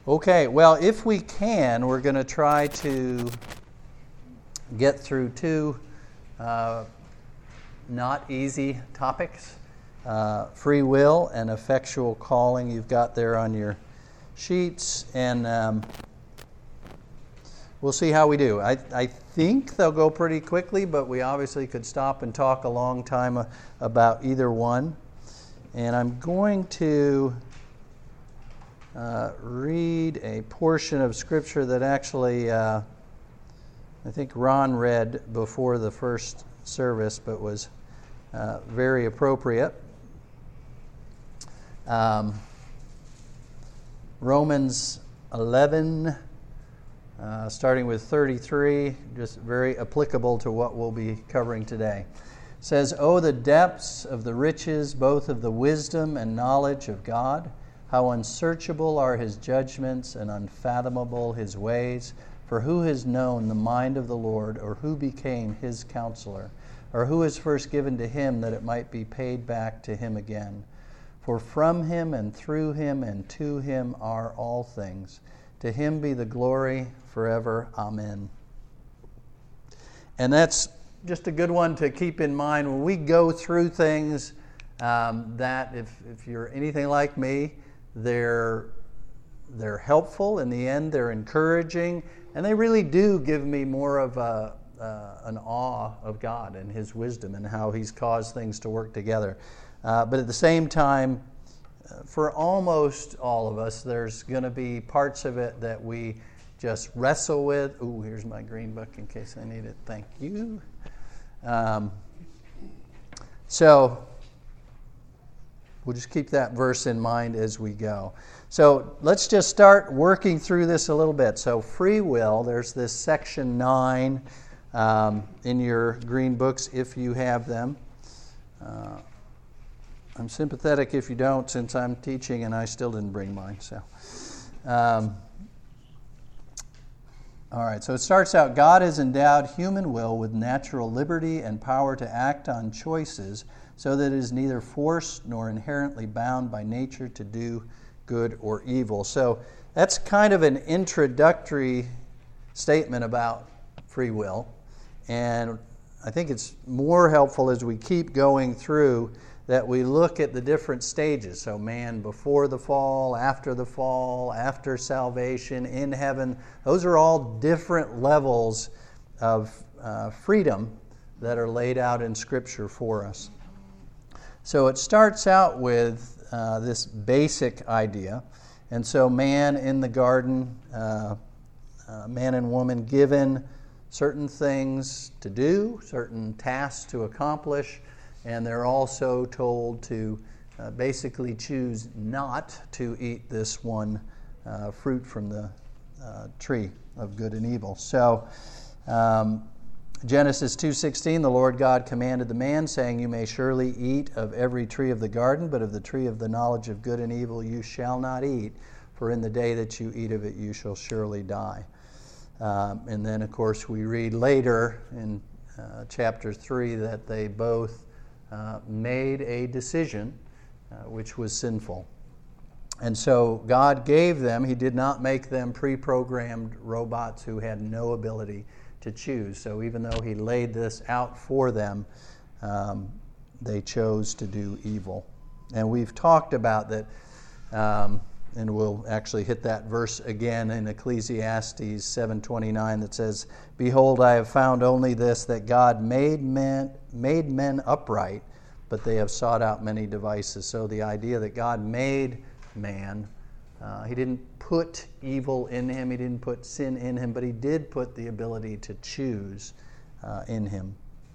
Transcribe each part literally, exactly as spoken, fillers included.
Okay, well, if we can, we're going to try to get through two uh, not easy topics. Uh, free will and effectual calling you've got there on your sheets, and um, we'll see how we do. I, I think they'll go pretty quickly, but we obviously could stop and talk a long time uh, about either one. And I'm going to uh, read a portion of Scripture that actually uh, I think Ron read before the first service, but was uh, very appropriate. Um, Romans eleven, uh, starting with thirty-three, just very applicable to what we'll be covering today. It says, "Oh, the depths of the riches, both of the wisdom and knowledge of God! How unsearchable are his judgments and unfathomable his ways! For who has known the mind of the Lord, or who became his counselor? Or who is first given to him that it might be paid back to him again? For from him and through him and to him are all things. To him be the glory forever. Amen." And that's just a good one to keep in mind when we go through things um, that if, if you're anything like me, they're, they're helpful. In the end, they're encouraging. And they really do give me more of a, uh, an awe of God and his wisdom and how he's caused things to work together. Uh, but at the same time, uh, for almost all of us, there's going to be parts of it that we just wrestle with. Ooh, here's my green book in case I need it. Thank you. Um, so we'll just keep that verse in mind as we go. So let's just start working through this a little bit. So free will, there's this section nine um, in your green books if you have them. Uh, I'm sympathetic if you don't, since I'm teaching and I still didn't bring mine. So, um, all right, so it starts out, "God has endowed human will with natural liberty and power to act on choices so that it is neither forced nor inherently bound by nature to do good or evil." So that's kind of an introductory statement about free will. And I think it's more helpful as we keep going through that we look at the different stages. So man before the fall, after the fall, after salvation, in heaven. Those are all different levels of uh, freedom that are laid out in Scripture for us. So it starts out with uh, this basic idea. And so man in the garden, uh, uh, man and woman given certain things to do, certain tasks to accomplish, and they're also told to uh, basically choose not to eat this one uh, fruit from the uh, tree of good and evil. So um, Genesis two sixteen, "The Lord God commanded the man, saying, You may surely eat of every tree of the garden, but of the tree of the knowledge of good and evil you shall not eat, for in the day that you eat of it you shall surely die." Um, and then, of course, we read later in uh, chapter three that they both uh, made a decision uh, which was sinful. And so God gave them, he did not make them pre-programmed robots who had no ability to choose. So even though he laid this out for them, um, they chose to do evil. And we've talked about that, um, and we'll actually hit that verse again in Ecclesiastes seven twenty-nine that says, "Behold, I have found only this, that God made men, made men upright, but they have sought out many devices." So the idea that God made man, uh, he didn't put evil in him, he didn't put sin in him, but he did put the ability to choose uh, in him.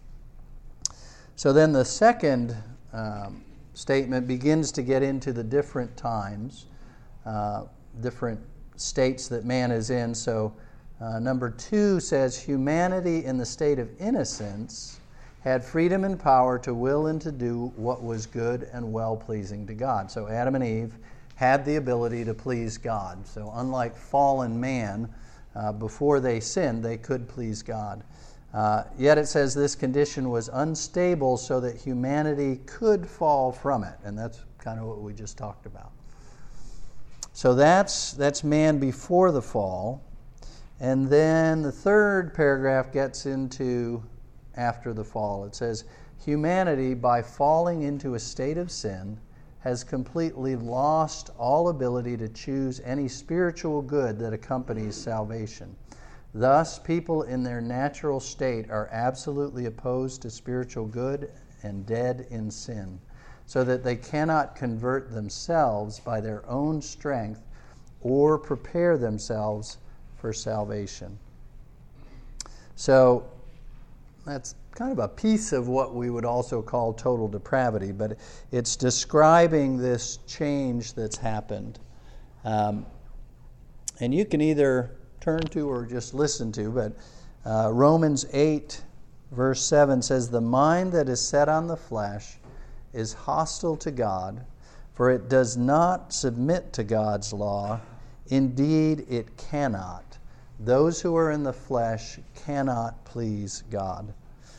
So then the second um, statement begins to get into the different times, uh, different states that man is in. So uh, number two says, "Humanity in the state of innocence had freedom and power to will and to do what was good and well-pleasing to God." So Adam and Eve had the ability to please God. So unlike fallen man, uh, before they sinned, they could please God. Uh, yet it says this condition was unstable so that humanity could fall from it. And that's kind of what we just talked about. So that's that's man before the fall. And then the third paragraph gets into after the fall. It says, humanity, by falling into a state of sin, has completely lost all ability to choose any spiritual good that accompanies salvation. Thus, people in their natural state are absolutely opposed to spiritual good and dead in sin, so that they cannot convert themselves by their own strength or prepare themselves for salvation. So that's kind of a piece of what we would also call total depravity, but it's describing this change that's happened. Um, and you can either turn to or just listen to, but uh, Romans eight, verse seven says, the mind that is set on the flesh is hostile to God, for it does not submit to God's law. Indeed, it cannot. Those who are in the flesh cannot please God.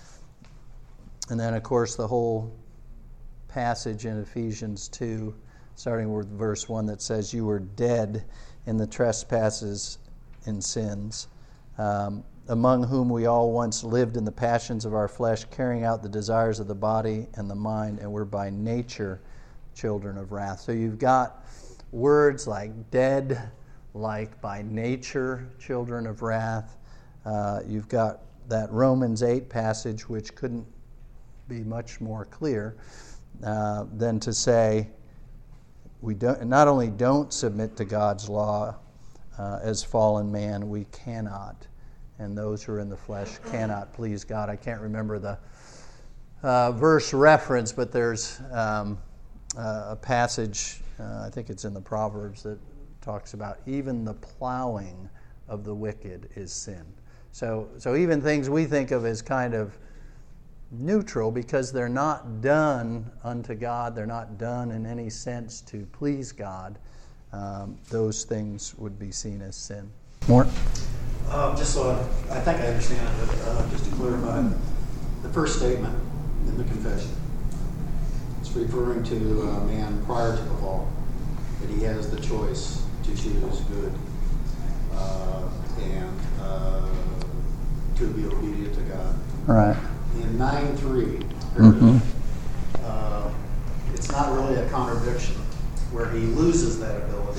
And then, of course, the whole passage in Ephesians two, starting with verse one, that says, you were dead in the trespasses and sins, um, among whom we all once lived in the passions of our flesh, carrying out the desires of the body and the mind, and were by nature children of wrath. So you've got words like dead, like by nature children of wrath. Uh, you've got that Romans eight passage, which couldn't be much more clear uh, than to say we don't, not only don't submit to God's law uh, as fallen man, we cannot. And those who are in the flesh cannot please God. I can't remember the uh, verse reference, but there's um, uh, a passage, uh, I think it's in the Proverbs, that talks about even the plowing of the wicked is sin. So, so even things we think of as kind of neutral, because they're not done unto God, they're not done in any sense to please God, um, those things would be seen as sin. Mort? Uh, just so I, I think I understand it, but uh, just to clarify, the first statement in the confession, it's referring to a man prior to the fall, that he has the choice to choose good uh, and uh, to be obedient to God. Right. In nine three, mm-hmm. uh, it's not really a contradiction where he loses that ability,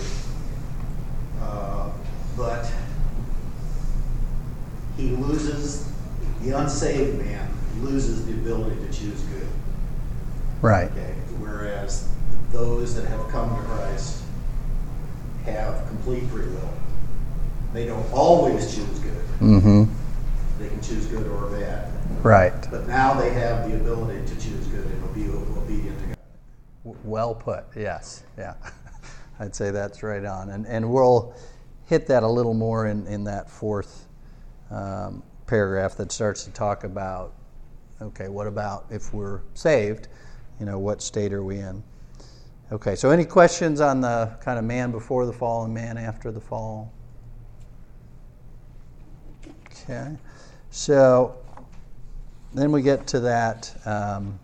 uh, but he loses, the unsaved man loses the ability to choose good. Right. Okay. Whereas those that have come to Christ have complete free will. They don't always choose good. Mm-hmm. They can choose good or bad. Right. But now they have the ability to choose good and be obedient to God. Well put, yes. Yeah. I'd say that's right on. And and we'll hit that a little more in, in that fourth um, paragraph that starts to talk about, okay, what about if we're saved? You know, what state are we in? Okay, so any questions on the kind of man before the fall and man after the fall? Okay, so then we get to that um,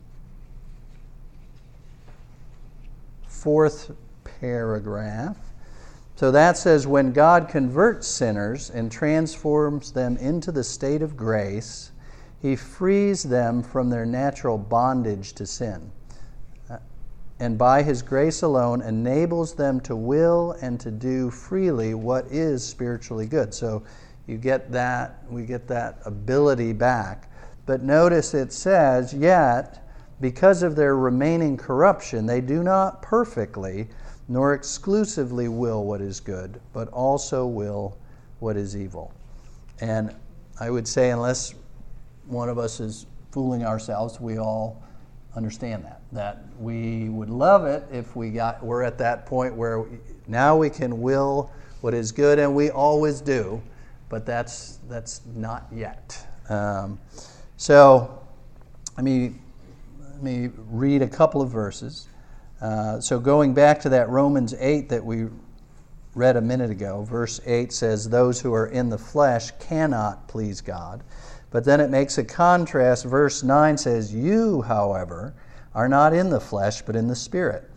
fourth paragraph. So that says, when God converts sinners and transforms them into the state of grace, he frees them from their natural bondage to sin, uh, and by his grace alone enables them to will and to do freely what is spiritually good. So you get that, we get that ability back. But notice it says, yet, because of their remaining corruption, they do not perfectly nor exclusively will what is good, but also will what is evil. And I would say, unless one of us is fooling ourselves, we all understand that. That we would love it if we got, we're at that point where we, now we can will what is good, and we always do, but that's that's not yet. Um, so, let me, let me read a couple of verses. Uh, so going back to that Romans eight that we read a minute ago, verse eight says, those who are in the flesh cannot please God. But then it makes a contrast. Verse nine says, you, however, are not in the flesh, but in the Spirit,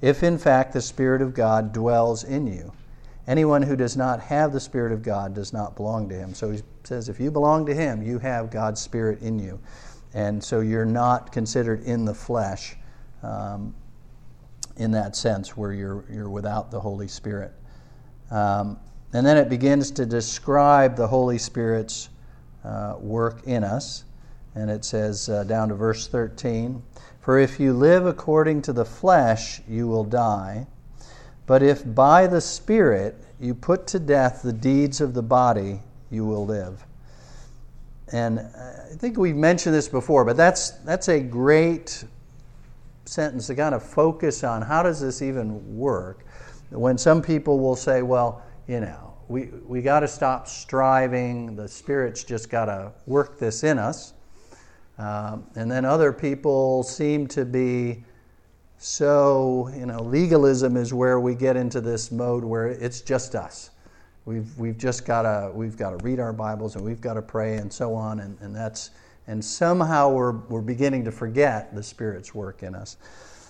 if in fact the Spirit of God dwells in you. Anyone who does not have the Spirit of God does not belong to him. So he says if you belong to him, you have God's Spirit in you. And so you're not considered in the flesh um, in that sense where you're, you're without the Holy Spirit. Um, and then it begins to describe the Holy Spirit's uh, work in us. And it says uh, down to verse thirteen, "For if you live according to the flesh, you will die. But if by the Spirit you put to death the deeds of the body, you will live." And I think we've mentioned this before, but that's that's a great sentence to kind of focus on how does this even work. When some people will say, well, you know, we, we got to stop striving, the Spirit's just got to work this in us. Um, and then other people seem to be so, you know, legalism is where we get into this mode where it's just us. We've we've just got to we've got to read our Bibles and we've got to pray and so on, and, and that's and somehow we're we're beginning to forget the Spirit's work in us.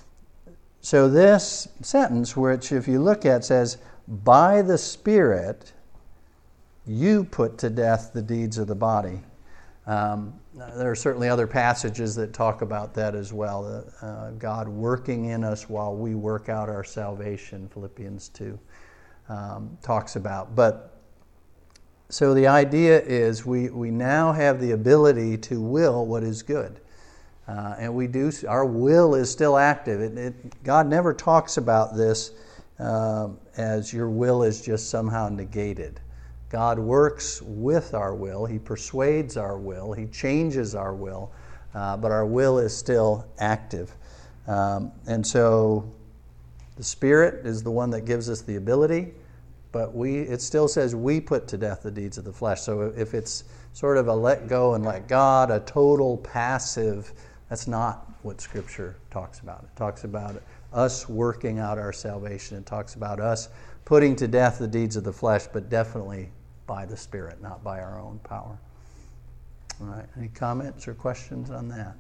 So this sentence, which if you look at, says, "By the Spirit you put to death the deeds of the body." Um, there are certainly other passages that talk about that as well. Uh, God working in us while we work out our salvation, Philippians two um, talks about. But so the idea is we, we now have the ability to will what is good. Uh, and we do, our will is still active. It, it, God never talks about this um, as your will is just somehow negated. God works with our will. He persuades our will. He changes our will. Uh, but our will is still active. Um, and so the Spirit is the one that gives us the ability, but we it still says we put to death the deeds of the flesh. So if it's sort of a let go and let God, a total passive, that's not what Scripture talks about. It talks about us working out our salvation. It talks about us putting to death the deeds of the flesh, but definitely by the Spirit, not by our own power. All right, any comments or questions on that?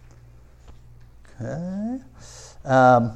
Okay. Um,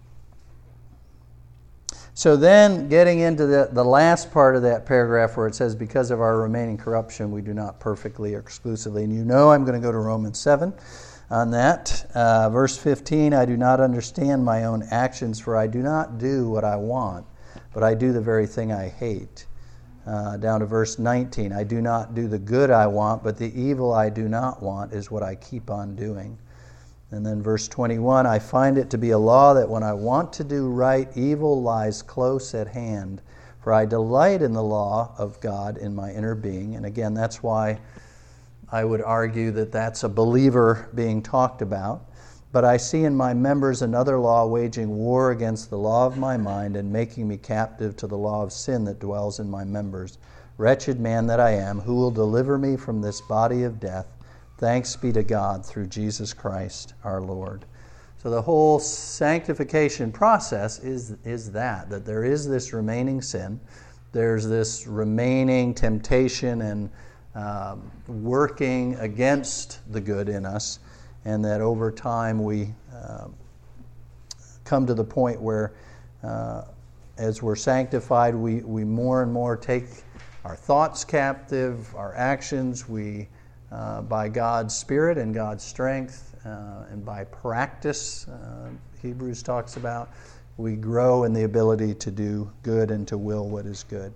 so then getting into the, the last part of that paragraph where it says, because of our remaining corruption, we do not perfectly or exclusively. And you know I'm going to go to Romans seven on that. Uh, verse fifteen, "I do not understand my own actions, for I do not do what I want, but I do the very thing I hate." Uh, down to verse nineteen, "I do not do the good I want, but the evil I do not want is what I keep on doing." And then verse twenty-one, "I find it to be a law that when I want to do right, evil lies close at hand. For I delight in the law of God in my inner being." And again, that's why I would argue that that's a believer being talked about. "But I see in my members another law waging war against the law of my mind and making me captive to the law of sin that dwells in my members. Wretched man that I am, who will deliver me from this body of death? Thanks be to God through Jesus Christ our Lord." So the whole sanctification process is, is that, that there is this remaining sin. There's this remaining temptation and um, working against the good in us. And that over time we uh, come to the point where uh, as we're sanctified, we, we more and more take our thoughts captive, our actions, we, uh, by God's Spirit and God's strength uh, and by practice, uh, Hebrews talks about, we grow in the ability to do good and to will what is good.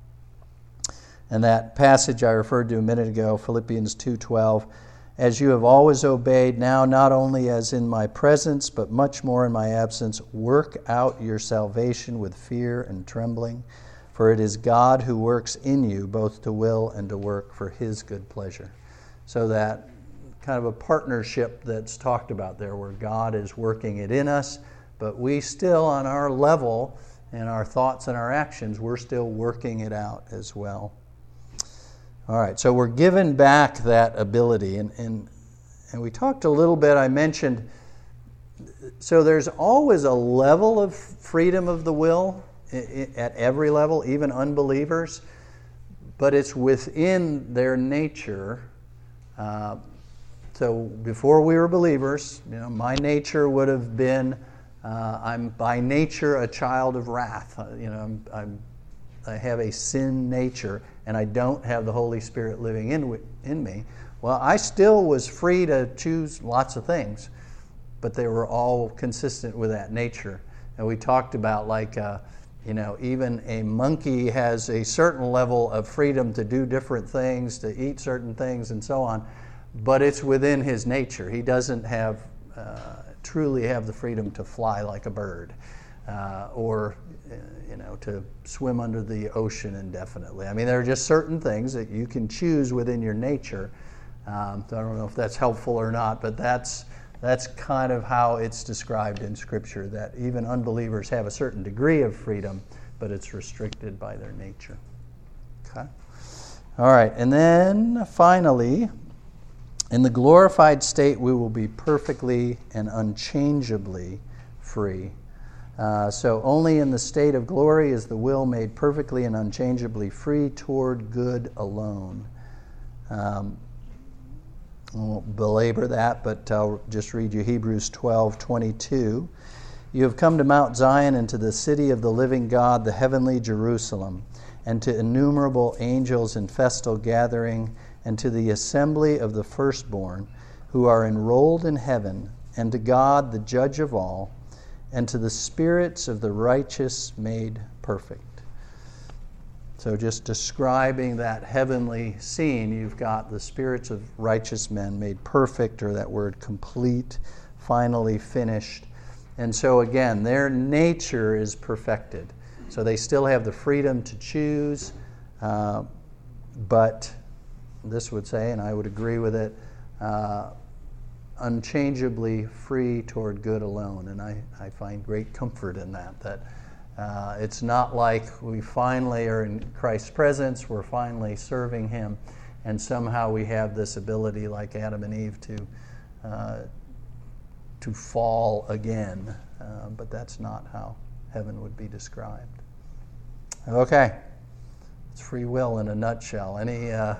And that passage I referred to a minute ago, Philippians two twelve, "As you have always obeyed, now not only as in my presence, but much more in my absence, work out your salvation with fear and trembling, for it is God who works in you both to will and to work for His good pleasure." So that kind of a partnership that's talked about there, where God is working it in us, but we still, on our level and our thoughts and our actions, we're still working it out as well. All right, so we're given back that ability, and, and and we talked a little bit, I mentioned, so there's always a level of freedom of the will at every level, even unbelievers, but it's within their nature. Uh, so before we were believers, you know, my nature would have been Uh, I'm by nature a child of wrath. Uh, you know, I'm, I'm, I have a sin nature, and I don't have the Holy Spirit living in in me. Well, I still was free to choose lots of things, but they were all consistent with that nature. And we talked about, like, uh, you know, even a monkey has a certain level of freedom to do different things, to eat certain things, and so on, but it's within his nature. He doesn't have uh, truly have the freedom to fly like a bird, uh, or uh, you know, to swim under the ocean indefinitely. I mean, there are just certain things that you can choose within your nature. Um, I don't know if that's helpful or not, but that's that's kind of how it's described in Scripture, that even unbelievers have a certain degree of freedom, but it's restricted by their nature. Okay. All right, and then finally, in the glorified state, we will be perfectly and unchangeably free. Uh, so only in the state of glory is the will made perfectly and unchangeably free toward good alone. Um, I won't belabor that, but I'll just read you Hebrews twelve twenty-two. You have come to Mount Zion and to the city of the living God, the heavenly Jerusalem, and to innumerable angels in festal gathering, and to the assembly of the firstborn who are enrolled in heaven, and to God, the judge of all, and to the spirits of the righteous made perfect. So just describing that heavenly scene, you've got the spirits of righteous men made perfect, or that word complete, finally finished. And so again, their nature is perfected. So they still have the freedom to choose, uh, but this would say, and I would agree with it, uh, unchangeably free toward good alone. And I, I find great comfort in that, that uh, it's not like we finally are in Christ's presence, we're finally serving Him, and somehow we have this ability, like Adam and Eve, to uh, to fall again. Uh, but that's not how heaven would be described. Okay. It's free will in a nutshell. Any uh,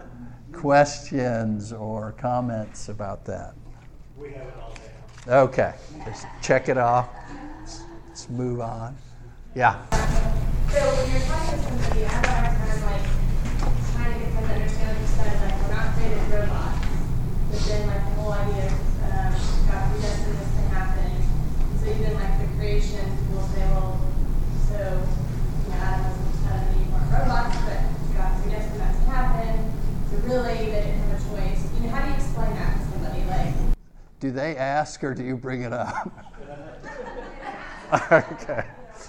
questions or comments about that? We have it all down. Okay, just check it off. Let's, let's move on. Yeah. So when you're talking to somebody, I have a hard time like trying to get them to understand what you said. Like, we're not created robots, but then like the whole idea of um, God predestined this to happen. So even like the creation, people say, well, so you know, Adam was Adam and Eve weren't robots, but God predestined that to happen. So really, they didn't have a choice. You know, how do you explain that to somebody? Like, do they ask or do you bring it up? Okay.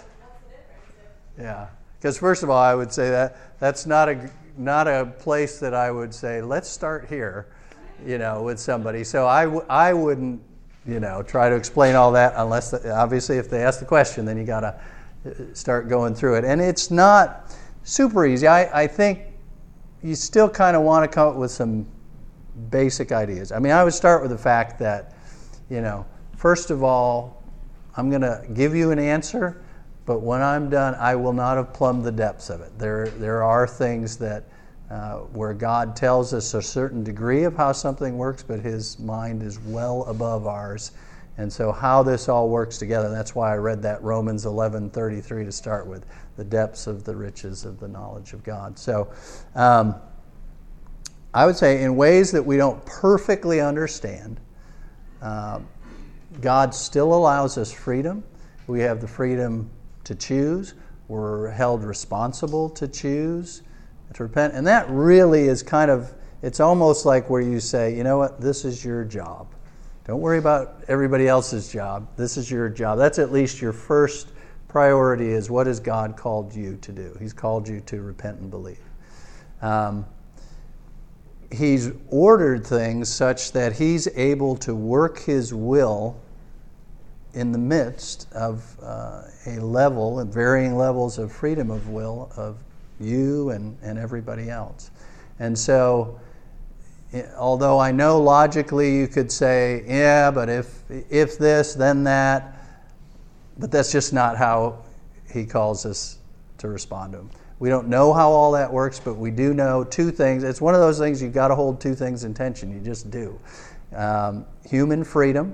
Yeah, because first of all, I would say that that's not a not a place that I would say, let's start here, you know, with somebody. So I, w- I wouldn't, you know, try to explain all that unless, the, obviously, if they ask the question, then you got to start going through it. And it's not super easy. I, I think you still kind of want to come up with some basic ideas. I mean, I would start with the fact that, you know, first of all, I'm going to give you an answer, but when I'm done, I will not have plumbed the depths of it. There, there are things that uh, where God tells us a certain degree of how something works, but His mind is well above ours. And so how this all works together, that's why I read that Romans eleven thirty-three to start with, the depths of the riches of the knowledge of God. So um, I would say in ways that we don't perfectly understand, uh, God still allows us freedom. We have the freedom to choose. We're held responsible to choose, to repent. And that really is kind of, it's almost like where you say, you know what, this is your job. Don't worry about everybody else's job. This is your job. That's at least your first priority, is what has God called you to do? He's called you to repent and believe. Um, he's ordered things such that He's able to work His will in the midst of uh, a level, and varying levels of freedom of will of you and, and everybody else. And so, although I know logically you could say, yeah, but if if this, then that, but that's just not how He calls us to respond to Him. We don't know how all that works, but we do know two things. It's one of those things you've got to hold two things in tension. You just do. Um, human freedom,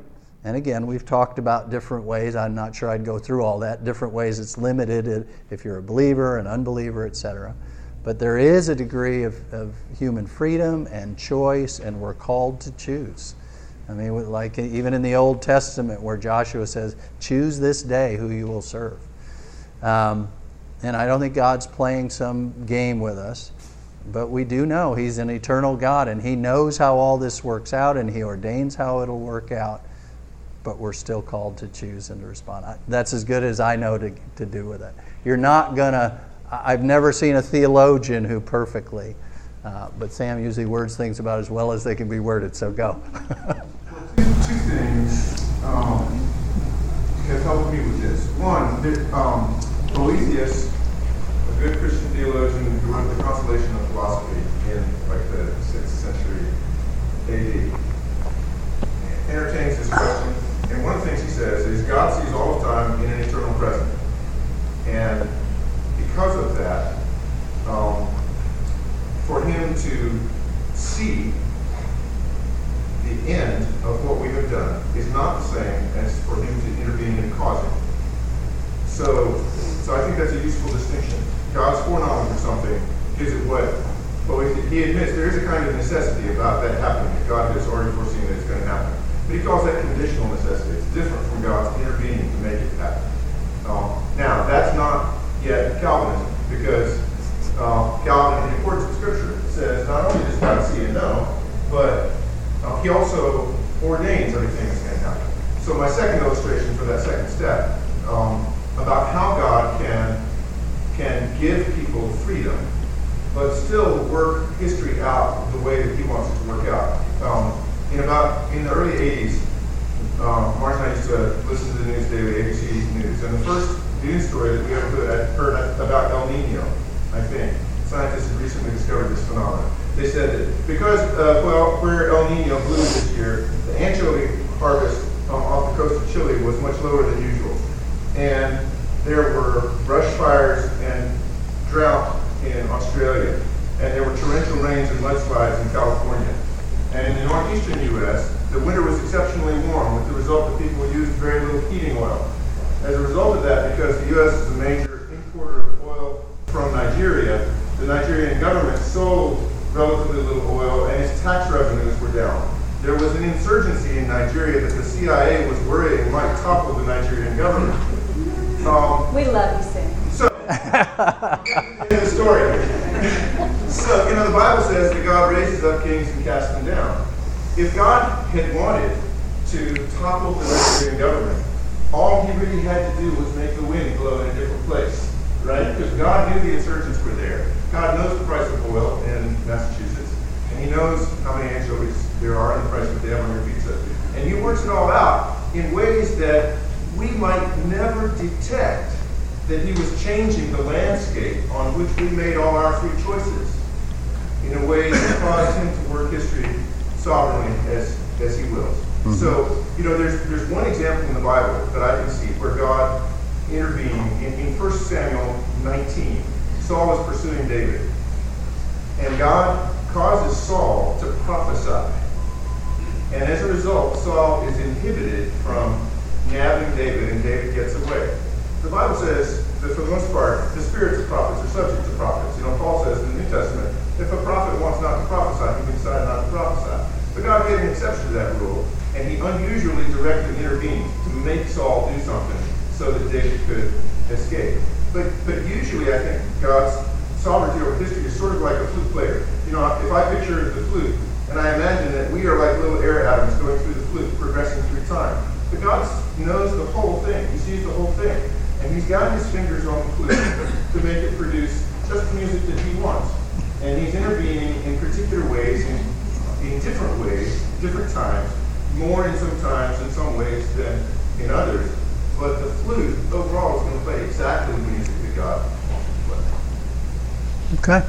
And again, we've talked about different ways. I'm not sure I'd go through all that. Different ways it's limited if you're a believer, an unbeliever, et cetera. But there is a degree of, of human freedom and choice, and we're called to choose. I mean, like even in the Old Testament where Joshua says, choose this day who you will serve. Um, and I don't think God's playing some game with us. But we do know He's an eternal God, and He knows how all this works out, and He ordains how it'll work out. But we're still called to choose and to respond. That's as good as I know to, to do with it. You're not going to, I've never seen a theologian who perfectly, uh, but Sam usually words things about as well as they can be worded, so go. two, two things um, have helped me with this. One, that, um, Boethius, a good Christian theologian who wrote the Consolation of Philosophy in like the sixth century A D, entertains this question. And one of the things he says is God sees all the time in an eternal present. And because of that, um, for him to see the end of what we have done is not the same as for him to intervene and cause it. So, so I think that's a useful distinction. God's foreknowledge of something gives it what? Well, he admits there is a kind of necessity about that happening. God has already foreseen that it's going to happen. But he calls that conditional necessity. It's different from God's intervening to make it happen. Um, now, that's not yet Calvinism, because uh, Calvin, in accordance with Scripture, says not only does God see and know, but uh, he also ordains everything that's going to happen. So my second illustration for that second step, um, about how God can, can give people freedom, but still work history out the way that he wants it to work out. Um, In about in the early eighties, um, Mark and I used to listen to the news daily, A B C News, and the first news story that we ever heard, heard about El Nino, I think. Scientists had recently discovered this phenomenon. They said that because, uh, well, where El Nino blew this year, the anchovy harvest um, off the coast of Chile was much lower than usual. And there were brush fires and drought in Australia, and there were torrential rains and mudslides in California. And in the northeastern U S, the winter was exceptionally warm, with the result that people used very little heating oil. As a result of that, because the U S is a major importer of oil from Nigeria, the Nigerian government sold relatively little oil, and its tax revenues were down. There was an insurgency in Nigeria that the C I A was worrying might topple the Nigerian government. Um, We love you, Sam. So, in the story. So, you know, the Bible says that God raises up kings and casts them down. If God had wanted to topple the Nigerian government, all he really had to do was make the wind blow in a different place, right? Because God knew the insurgents were there. God knows the price of oil in Massachusetts, and he knows how many anchovies there are and the price that they have on your pizza. And he works it all out in ways that we might never detect that he was changing the landscape on which we made all our free choices in a way that caused him to work history sovereignly as, as he wills. Mm-hmm. So, you know, there's there's one example in the Bible that I can see where God intervened in, in First Samuel nineteen. Saul was pursuing David. And God causes Saul to prophesy. And as a result, Saul is inhibited from nabbing David, and David gets away. The Bible says that for the most part, the spirits of prophets are subject to prophets. You know, Paul says in the New Testament, if a prophet wants not to prophesy, he can decide not to prophesy. But God made an exception to that rule, and he unusually directly intervened to make Saul do something so that David could escape. But but usually I think God's sovereignty over history is sort of like a flute player. You know, if I picture the flute, and I imagine that we are like little air atoms going through the flute, progressing through time. But God knows the whole thing. He sees the whole thing. And he's got his fingers on the flute to make it produce just the music that he wants. And he's intervening in particular ways, in, in different ways, different times, more in some times, in some ways than in others. But the flute, overall, is going to play exactly the music that God wants to play. Okay.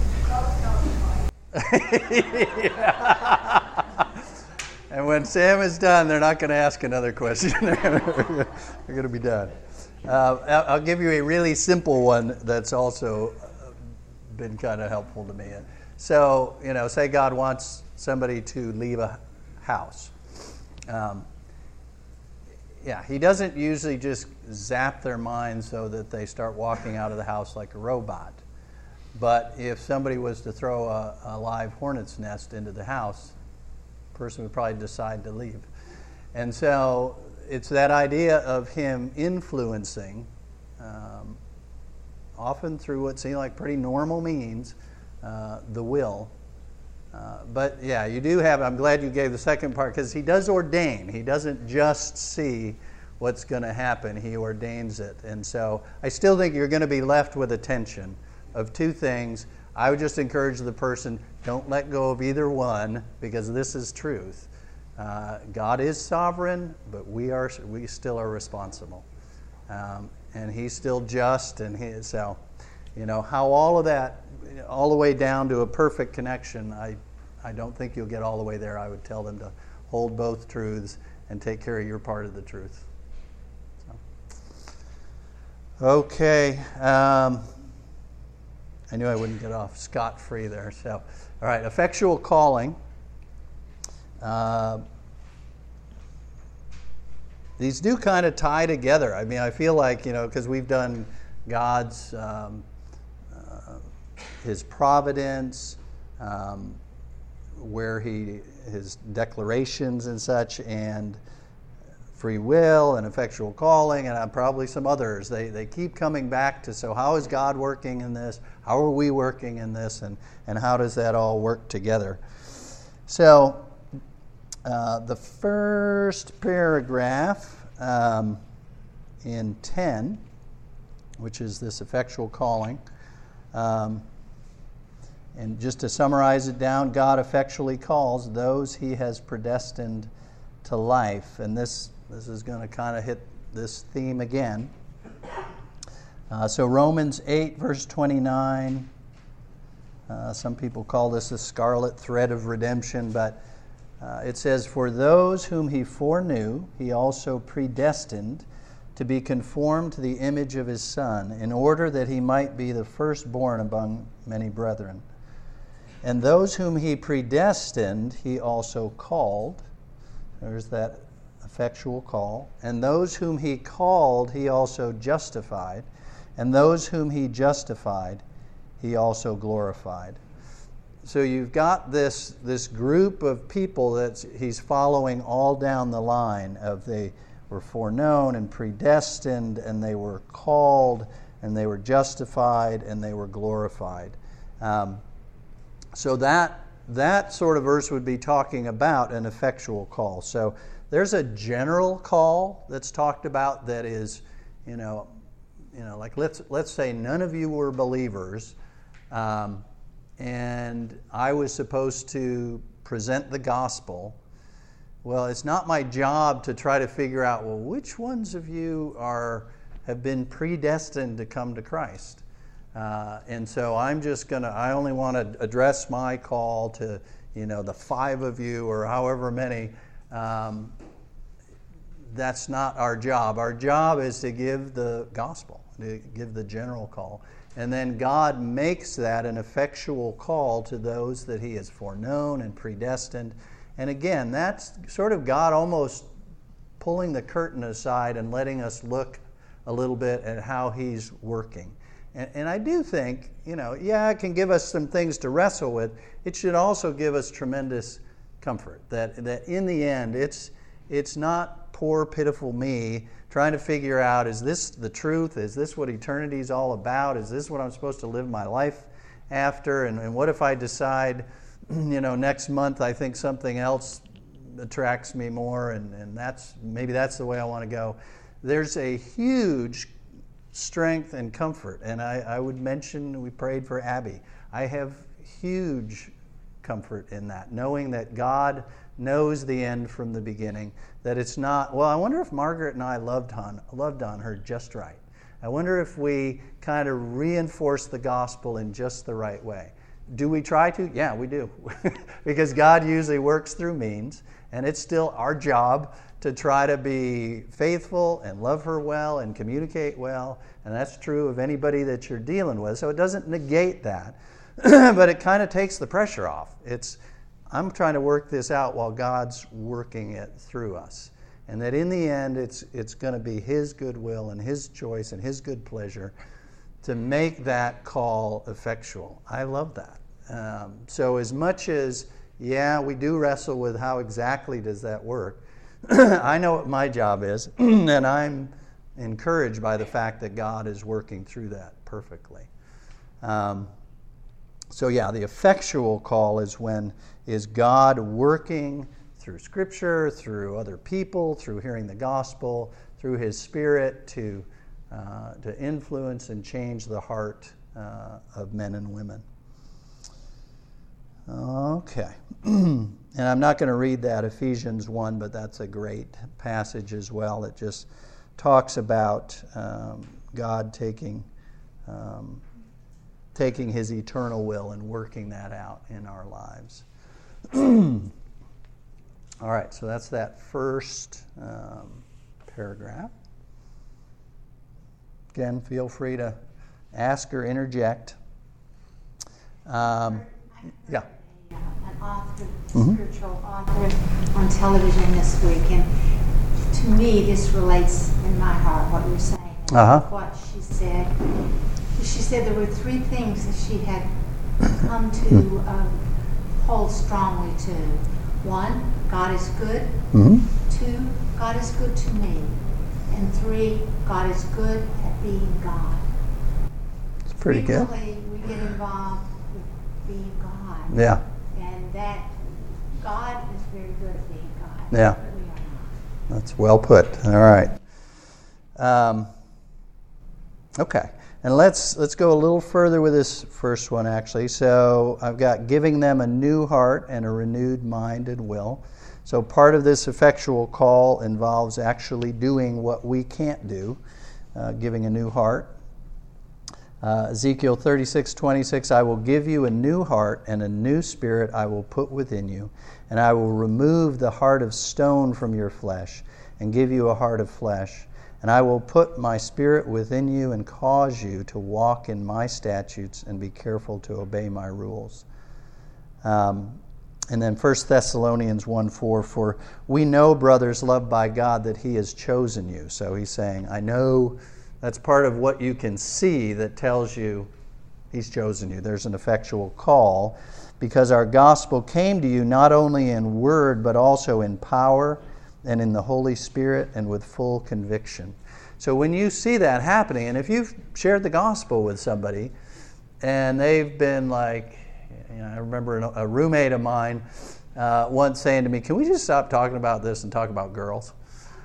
Yeah. And when Sam is done, they're not going to ask another question. They're going to be done. Uh, I'll give you a really simple one that's also been kind of helpful to me. So, you know, say God wants somebody to leave a house. Um, yeah, he doesn't usually just zap their minds so that they start walking out of the house like a robot. But if somebody was to throw a, a live hornet's nest into the house, the person would probably decide to leave. And so it's that idea of him influencing, um, often through what seem like pretty normal means, uh, the will. Uh, but yeah, you do have, I'm glad you gave the second part, because he does ordain. He doesn't just see what's going to happen, he ordains it. And so I still think you're going to be left with a tension of two things. I would just encourage the person, don't let go of either one, because this is truth. Uh, God is sovereign, but we are we still are responsible. Um, and he's still just, and he, so, you know, how all of that, all the way down to a perfect connection, I, I don't think you'll get all the way there. I would tell them to hold both truths and take care of your part of the truth. So. Okay. Um, I knew I wouldn't get off scot-free there. So, all right, effectual calling. Uh, these do kind of tie together. I mean, I feel like, you know, because we've done God's, um, uh, his providence, um, where he, his declarations and such, and free will and effectual calling, and uh, probably some others. They they keep coming back to, so how is God working in this? How are we working in this? And, and how does that all work together? So uh, the first paragraph um, in ten, which is this effectual calling, um, and just to summarize it down, God effectually calls those he has predestined to life. And this This is going to kind of hit this theme again. Uh, so Romans eight, verse twenty-nine. Uh, some people call this the scarlet thread of redemption, but uh, it says, "For those whom he foreknew, he also predestined to be conformed to the image of his Son, in order that he might be the firstborn among many brethren. And those whom he predestined, he also called." There's that effectual call. "And those whom he called, he also justified. And those whom he justified, he also glorified." So you've got this, this group of people that he's following all down the line of they were foreknown and predestined, and they were called, and they were justified, and they were glorified. Um, so that that sort of verse would be talking about an effectual call. So there's a general call that's talked about that is, you know, you know, like let's let's say none of you were believers, um, and I was supposed to present the gospel. Well, it's not my job to try to figure out, well, which ones of you are have been predestined to come to Christ. Uh, and so I'm just gonna, I only want to address my call to, you know, the five of you or however many. Um, that's not our job. Our job is to give the gospel, to give the general call. And then God makes that an effectual call to those that he has foreknown and predestined. And again, that's sort of God almost pulling the curtain aside and letting us look a little bit at how he's working. And, and I do think, you know, yeah, it can give us some things to wrestle with. It should also give us tremendous comfort that, that in the end, it's it's not poor, pitiful me trying to figure out, is this the truth? Is this what eternity is all about? Is this what I'm supposed to live my life after? And, and what if I decide, you know, next month I think something else attracts me more, and, and that's maybe that's the way I want to go. There's a huge strength and comfort. And I, I would mention, we prayed for Abby. I have huge comfort in that, knowing that God knows the end from the beginning, that it's not, well, I wonder if Margaret and I loved on, loved on her just right. I wonder if we kind of reinforce the gospel in just the right way. Do we try to? Yeah, we do. Because God usually works through means, and it's still our job to try to be faithful and love her well and communicate well, and that's true of anybody that you're dealing with. So it doesn't negate that, but it kind of takes the pressure off. It's, I'm trying to work this out while God's working it through us. and that in the end it's it's going to be His good will and His choice and His good pleasure to make that call effectual. I love that. Um, so as much as, yeah, we do wrestle with how exactly does that work, I know what my job is, and I'm encouraged by the fact that God is working through that perfectly. Um, so yeah, the effectual call is when is God working through Scripture, through other people, through hearing the gospel, through His Spirit to uh, to influence and change the heart uh, of men and women. Okay. And I'm not going to read that Ephesians one, but that's a great passage as well. It just talks about um, God taking um, taking His eternal will and working that out in our lives. All right, so that's that first um, paragraph. Again, feel free to ask or interject. Um, yeah. An author, Mm-hmm. spiritual author on television this week, and to me this relates in my heart what you're saying. Uh-huh. What she said. She said there were three things that she had come to uh, hold strongly to. One, God is good. Mm-hmm. Two, God is good to me. And three, God is good at being God. It's pretty good. Frequently, we get involved with being God. Yeah. And that God is very good at being God. Yeah. But we are not. That's well put. All right. Um, okay. And let's let's go a little further with this first one, actually. So I've got giving them a new heart and a renewed mind and will. So part of this effectual call involves actually doing what we can't do, uh, giving a new heart. Uh, Ezekiel thirty-six twenty-six, I will give you a new heart and a new spirit I will put within you, and I will remove the heart of stone from your flesh and give you a heart of flesh. And I will put my spirit within you and cause you to walk in my statutes and be careful to obey my rules. Um, and then First Thessalonians one four, for we know, brothers loved by God, that He has chosen you. So he's saying, I know that's part of what you can see that tells you He's chosen you. There's an effectual call because our gospel came to you not only in word but also in power and in the Holy Spirit and with full conviction. So when you see that happening, and if you've shared the gospel with somebody and they've been like, you know, I remember a roommate of mine uh, once saying to me, can we just stop talking about this and talk about girls?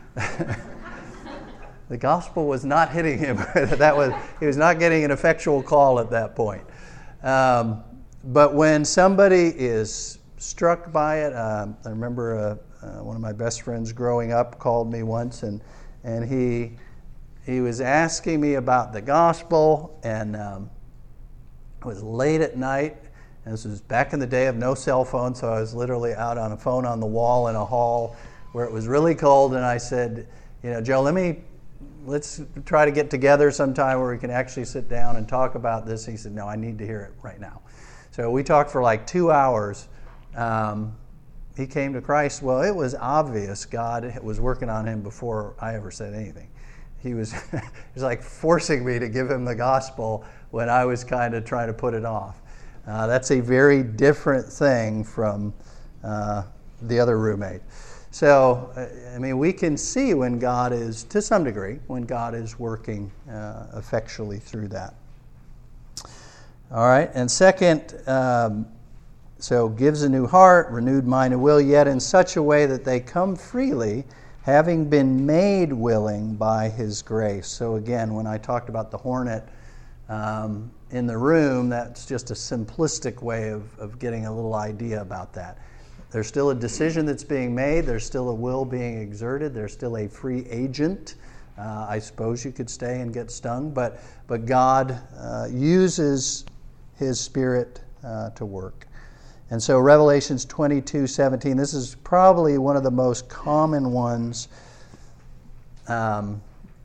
The gospel was not hitting him. That was he was not getting an effectual call at that point. Um, but when somebody is struck by it, uh, I remember uh, uh, one of my best friends growing up called me once, and and he he was asking me about the gospel, and um, it was late at night. And this was back in the day of no cell phone, so I was literally out on a phone on the wall in a hall where it was really cold. And I said, you know, Joe, let me. Let's try to get together sometime where we can actually sit down and talk about this. He said, no, I need to hear it right now. So we talked for like two hours. Um, he came to Christ. Well, it was obvious God was working on him before I ever said anything. He was, he was like forcing me to give him the gospel when I was kind of trying to put it off. Uh, that's a very different thing from uh, the other roommate. So, I mean, we can see when God is, to some degree, when God is working uh, effectually through that. All right, and second, um, so gives a new heart, renewed mind and will, yet in such a way that they come freely, having been made willing by His grace. So again, when I talked about the hornet um, in the room, that's just a simplistic way of, of getting a little idea about that. There's still a decision that's being made. There's still a will being exerted. There's still a free agent. Uh, I suppose you could stay and get stung, but but God uh, uses His Spirit uh, to work. And so Revelations twenty-two seventeen, this is probably one of the most common ones um,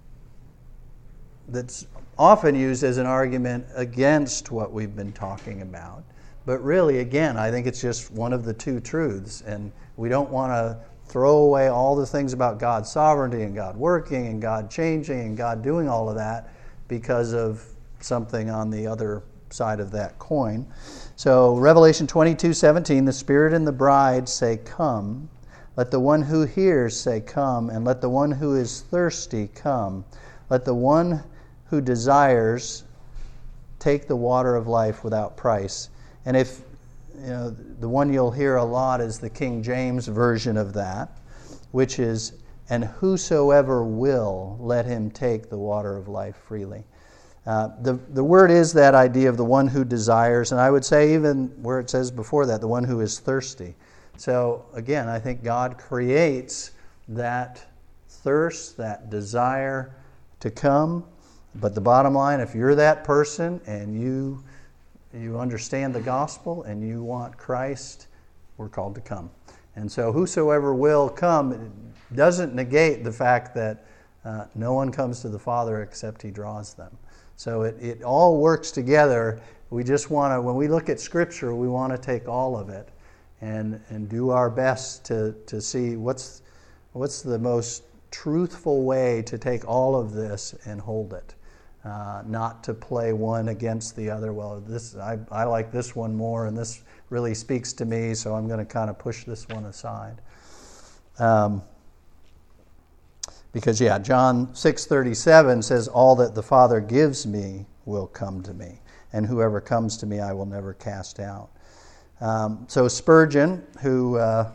that's often used as an argument against what we've been talking about. But really, again, I think it's just one of the two truths, and we don't want to throw away all the things about God's sovereignty and God working and God changing and God doing all of that because of something on the other side of that coin. So Revelation twenty-two seventeen, the Spirit and the bride say, "Come." Let the one who hears say, "Come," and let the one who is thirsty come. Let the one who desires take the water of life without price. And if, you know, the one you'll hear a lot is the King James version of that, which is, "And whosoever will, let him take the water of life freely." Uh, the, the word is that idea of the one who desires, and I would say even where it says before that, the one who is thirsty. So again, I think God creates that thirst, that desire to come. But the bottom line, if you're that person and you you understand the gospel and you want Christ, we're called to come. And so whosoever will come doesn't negate the fact that uh, no one comes to the Father except he draws them. So it, it all works together. We just want to, when we look at Scripture, we want to take all of it and and do our best to, to see what's what's the most truthful way to take all of this and hold it. Uh, not to play one against the other. Well, this I, I like this one more, and this really speaks to me, so I'm going to kind of push this one aside. Um, because, yeah, John six thirty-seven says, "All that the Father gives me will come to me, and whoever comes to me I will never cast out." Um, so Spurgeon, who, uh,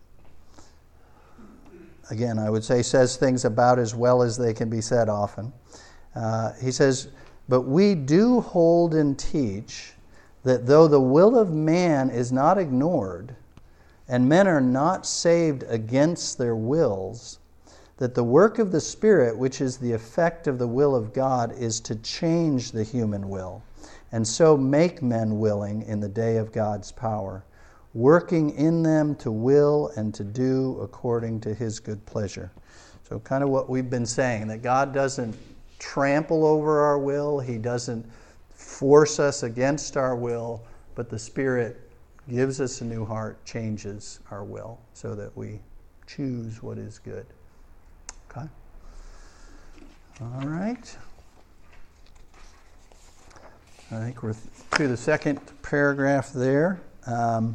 again, I would say says things about as well as they can be said often. Uh, he says, "But we do hold and teach that though the will of man is not ignored, and men are not saved against their wills, that the work of the Spirit, which is the effect of the will of God, is to change the human will, and so make men willing in the day of God's power, working in them to will and to do according to his good pleasure." So kind of what we've been saying, that God doesn't trample over our will, he doesn't force us against our will, but the Spirit gives us a new heart, changes our will, so that we choose what is good. Okay? All right. I think we're to the second paragraph there. Um,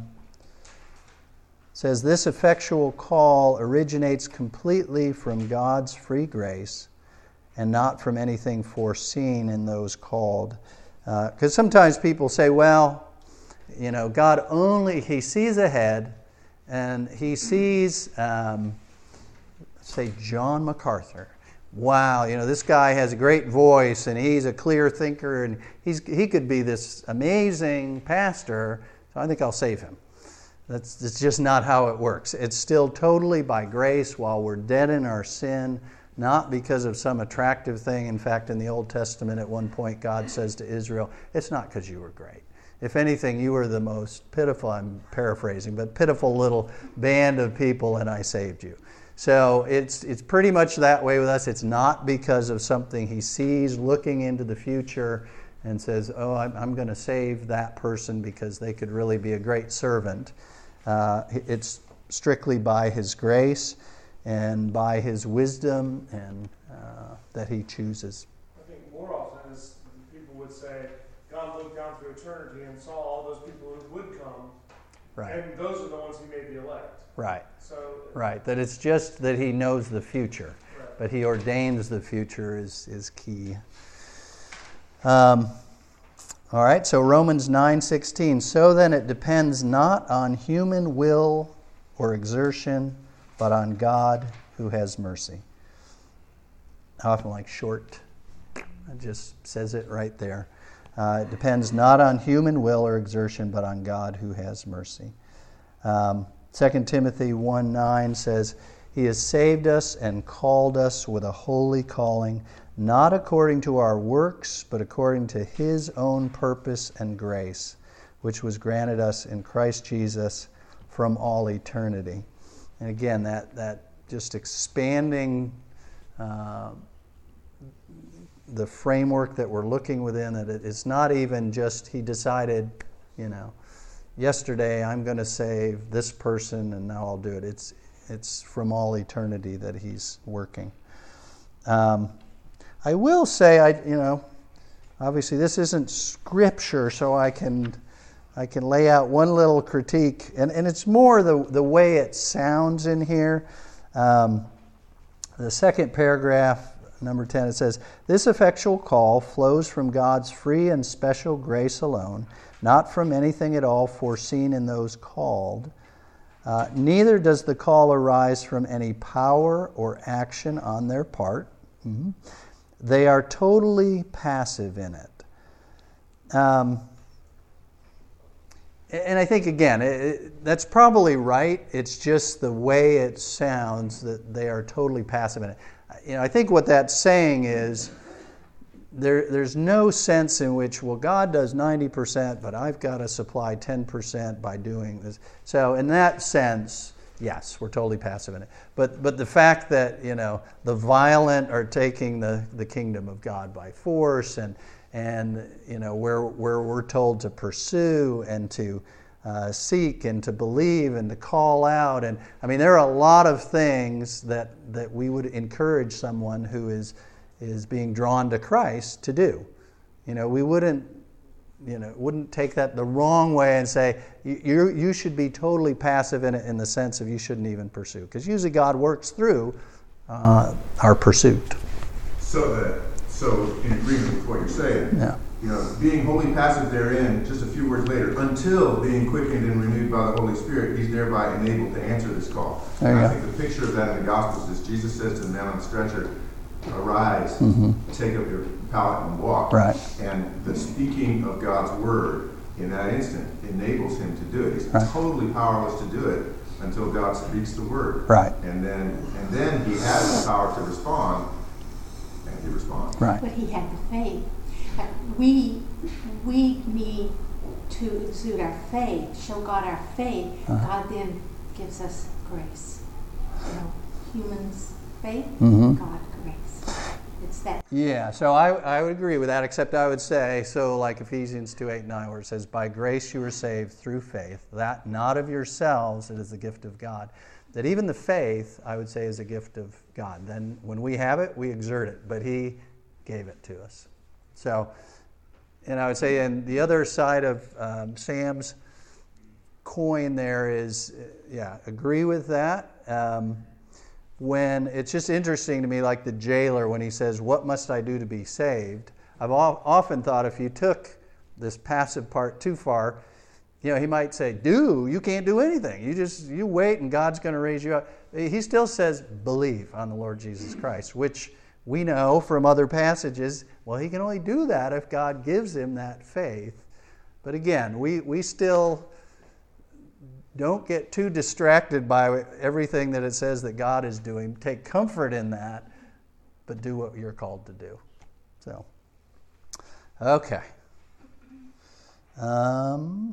it says, "This effectual call originates completely from God's free grace and not from anything foreseen in those called." Because uh, sometimes people say, well, you know, God only, he sees ahead, and he sees, um, say, John MacArthur. Wow, you know, this guy has a great voice, and he's a clear thinker, and he's he could be this amazing pastor, so I think I'll save him. That's, that's just not how it works. It's still totally by grace while we're dead in our sin, not because of some attractive thing. In fact, in the Old Testament, at one point, God says to Israel, it's not because you were great. If anything, you were the most pitiful, I'm paraphrasing, but pitiful little band of people, and I saved you. So it's it's pretty much that way with us. It's not because of something he sees looking into the future and says, oh, I'm, I'm going to save that person because they could really be a great servant. Uh, it's strictly by his grace and by his wisdom, and uh, that he chooses. I think more often is people would say, God looked down through eternity and saw all those people who would come, Right. and those are the ones he made the elect. Right. So Right. That it's just that he knows the future, right. but he ordains the future is is key. Um, all right. So Romans nine sixteen. So then, it depends not on human will or exertion, but on God who has mercy. I often like short. It just says it right there. Uh, it depends not on human will or exertion, but on God who has mercy. Um, Second Timothy one nine says, He has saved us and called us with a holy calling, not according to our works, but according to His own purpose and grace, which was granted us in Christ Jesus from all eternity. And again, that, that just expanding uh, the framework that we're looking within, that it, it's not even just He decided, you know, yesterday I'm going to save this person and now I'll do it. It's it's from all eternity that he's working. Um, I will say, I you know, obviously this isn't scripture, so I can I can lay out one little critique, and, and it's more the the way it sounds in here. Um, the second paragraph, number ten, it says, "This effectual call flows from God's free and special grace alone, not from anything at all foreseen in those called. Uh, neither does the call arise from any power or action on their part. Mm-hmm. They are totally passive in it." Um, and I think, again, it, it, that's probably right. It's just the way it sounds that they are totally passive in it. You know, I think what that's saying is there, there's no sense in which, well, God does ninety percent, but I've got to supply ten percent by doing this. So in that sense, yes, we're totally passive in it. But but the fact that, you know, the violent are taking the, the kingdom of God by force, and and you know where where we're told to pursue and to uh, seek and to believe and to call out, and I mean there are a lot of things that that we would encourage someone who is is being drawn to Christ to do. You know, we wouldn't you know wouldn't take that the wrong way and say you you should be totally passive in it, in the sense of you shouldn't even pursue, because usually God works through uh, our pursuit. So that so in agreement with what you're saying, Yeah. you know, being wholly passive therein, just a few words later, until being quickened and renewed by the Holy Spirit, he's thereby enabled to answer this call. There you and I go. think the picture of that in the Gospels is Jesus says to the man on the stretcher, "Arise, Mm-hmm. take up your pallet and walk." Right. And the speaking of God's word in that instant enables him to do it. He's Right. totally powerless to do it until God speaks the word. Right. And then and then he has the power to respond, and he responds. Right. But he had the faith. Uh, We we need to exude our faith, show God our faith. Uh-huh. God then gives us grace. You know, humans faith, Mhm. God grace. It's that. Yeah, so I, I would agree with that, except I would say, so like Ephesians two, eight, nine, where it says, "By grace you were saved through faith, that not of yourselves, it is the gift of God." That even the faith, I would say, is a gift of God. Then when we have it, we exert it, but he gave it to us. So, and I would say, and the other side of um, Sam's coin there is, uh, yeah, agree with that. Um, when it's just interesting to me, like the jailer, when he says, "What must I do to be saved?" I've al- often thought if you took this passive part too far, you know, he might say, "Do, you can't do anything. You just, you wait and God's going to raise you up." He still says, "Believe on the Lord Jesus Christ," which we know from other passages, well, he can only do that if God gives him that faith. But again, we, we still don't get too distracted by everything that it says that God is doing. Take comfort in that, but do what you're called to do. So, okay. Um,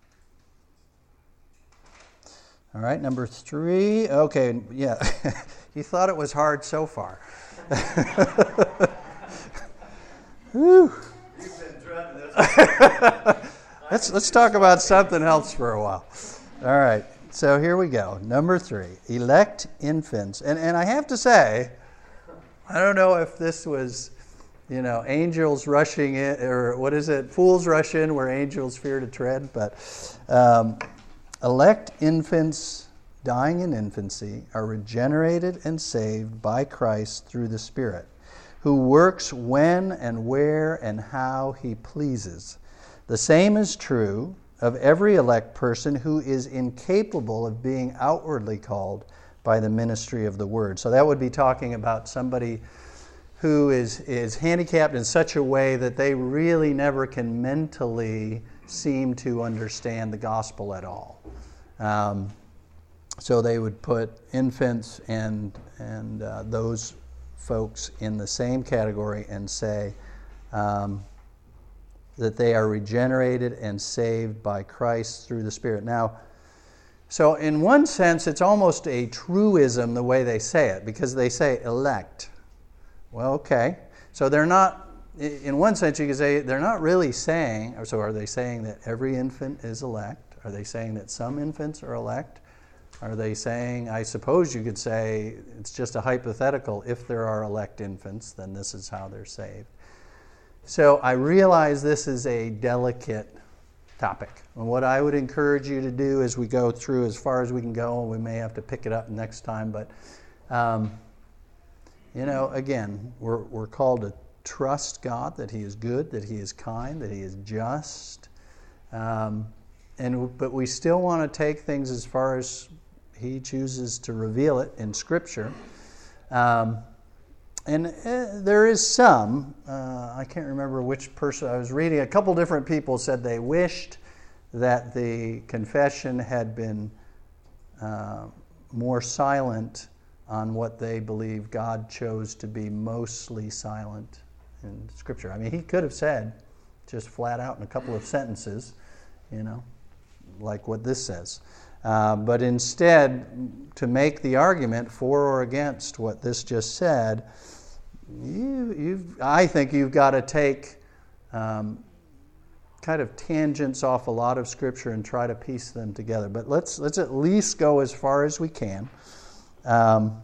all right, number three. Okay, yeah. You thought it was hard so far. Whew. let's let's talk about something else for a while. All right, so here we go. Number three, elect infants. And and I have to say, I don't know if this was, you know, angels rushing in, or what is it, fools rush in where angels fear to tread, but um, elect infants dying in infancy are regenerated and saved by Christ through the Spirit, who works when and where and how he pleases. The same is true of every elect person who is incapable of being outwardly called by the ministry of the word. So that would be talking about somebody who is, is handicapped in such a way that they really never can mentally seem to understand the gospel at all. Um, so they would put infants and, and uh, those folks in the same category and say um, that they are regenerated and saved by Christ through the Spirit. Now, so in one sense, it's almost a truism the way they say it, because they say elect. Well, okay. So they're not, in one sense you could say, they're not really saying, so are they saying that every infant is elect? Are they saying that some infants are elect? Are they saying, I suppose you could say, it's just a hypothetical, if there are elect infants, then this is how they're saved. So I realize this is a delicate topic. And what I would encourage you to do as we go through, as far as we can go, and we may have to pick it up next time, but, um, you know, again, we're, we're called to trust God, that He is good, that He is kind, that He is just. Um, and but we still want to take things as far as He chooses to reveal it in Scripture. Um, and uh, there is some, uh, I can't remember which person, I was reading, a couple different people said they wished that the confession had been uh, more silent on what they believe God chose to be mostly silent in Scripture. I mean, He could have said, just flat out in a couple of sentences, you know, like what this says. Uh, but instead, to make the argument for or against what this just said, you, you've, I think you've got to take um, kind of tangents off a lot of Scripture and try to piece them together. But let's let's at least go as far as we can. Um,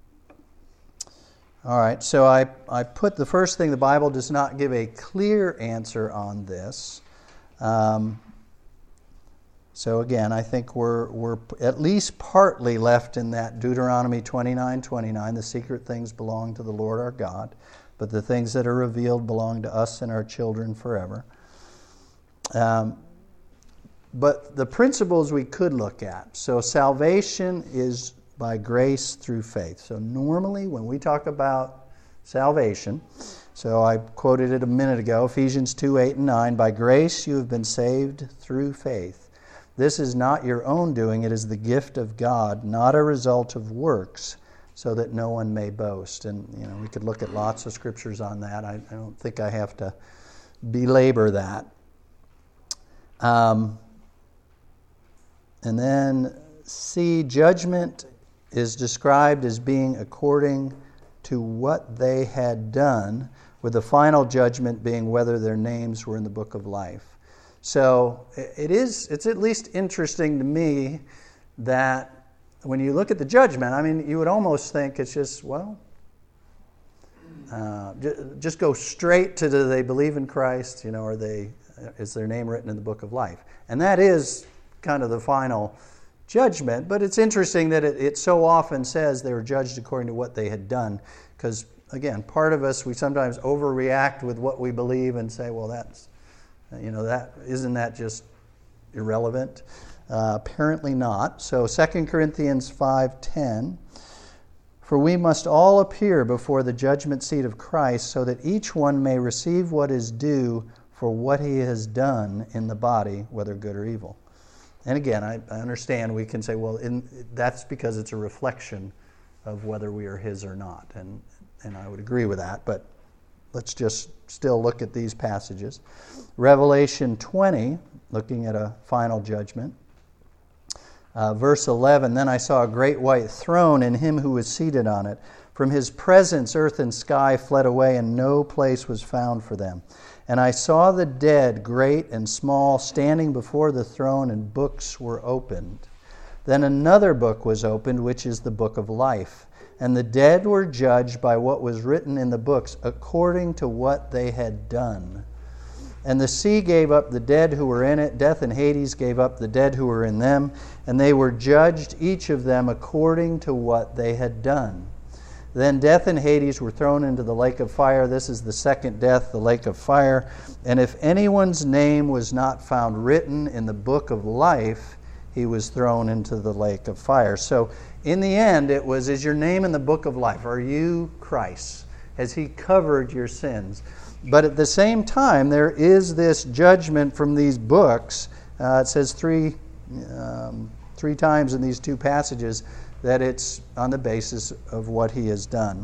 all right, so I, I put the first thing, the Bible does not give a clear answer on this. Um, So again, I think we're we're at least partly left in that Deuteronomy twenty-nine twenty-nine, the secret things belong to the Lord our God, but the things that are revealed belong to us and our children forever. Um, but the principles we could look at. So salvation is by grace through faith. So normally when we talk about salvation, so I quoted it a minute ago, Ephesians two, eight and nine, by grace you have been saved through faith. This is not your own doing, it is the gift of God, not a result of works, so that no one may boast. And you know, we could look at lots of scriptures on that. I, I don't think I have to belabor that. Um, and then C, judgment is described as being according to what they had done, with the final judgment being whether their names were in the book of life. So it is, it's at least interesting to me that when you look at the judgment, I mean, you would almost think it's just, well, uh, just go straight to do they believe in Christ, you know, are they, is their name written in the book of life? And that is kind of the final judgment, but it's interesting that it, it so often says they were judged according to what they had done, because, again, part of us, we sometimes overreact with what we believe and say, well, that's, You know, that isn't that just irrelevant? Uh, apparently not. So Second Corinthians five ten, for we must all appear before the judgment seat of Christ, so that each one may receive what is due for what he has done in the body, whether good or evil. And again, I, I understand we can say, well, in, that's because it's a reflection of whether we are his or not. And, and I would agree with that, but let's just still look at these passages. Revelation twenty, looking at a final judgment. Uh, verse eleven, then I saw a great white throne and him who was seated on it. From his presence earth and sky fled away, and no place was found for them. And I saw the dead, great and small, standing before the throne, and books were opened. Then another book was opened, which is the book of life. And the dead were judged by what was written in the books, according to what they had done. And the sea gave up the dead who were in it. Death and Hades gave up the dead who were in them. And they were judged, each of them, according to what they had done. Then death and Hades were thrown into the lake of fire. This is the second death, the lake of fire. And if anyone's name was not found written in the book of life, he was thrown into the lake of fire. So in the end, it was, is your name in the book of life? Are you Christ? Has he covered your sins? But at the same time, there is this judgment from these books. Uh, it says three, um, three times in these two passages that it's on the basis of what he has done.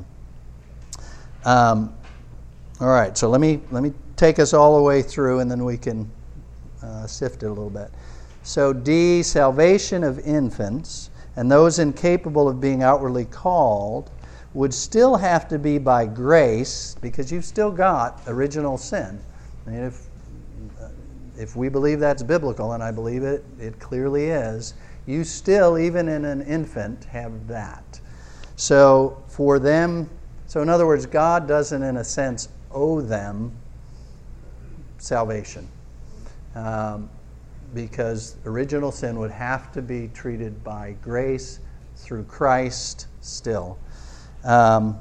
Um, all right, so let me let me take us all the way through, and then we can uh, sift it a little bit. So D, salvation of infants, and those incapable of being outwardly called would still have to be by grace, because you've still got original sin. I mean, if if we believe that's biblical, and I believe it, it clearly is, you still, even in an infant, have that. So for them, so in other words, God doesn't, in a sense, owe them salvation. Um, because original sin would have to be treated by grace through Christ still. Um,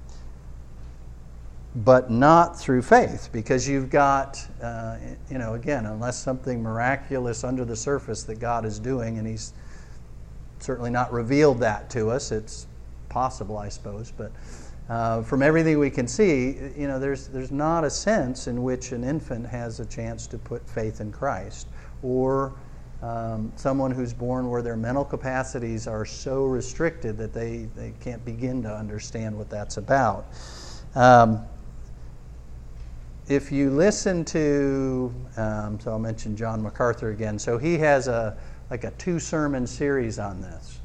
but not through faith, because you've got, uh, you know, again, unless something miraculous under the surface that God is doing, and He's certainly not revealed that to us. It's possible, I suppose, but uh, from everything we can see, you know, there's there's not a sense in which an infant has a chance to put faith in Christ, or um, someone who's born where their mental capacities are so restricted that they, they can't begin to understand what that's about. Um, If you listen to, um, so I'll mention John MacArthur again. So he has a like a two sermon series on this.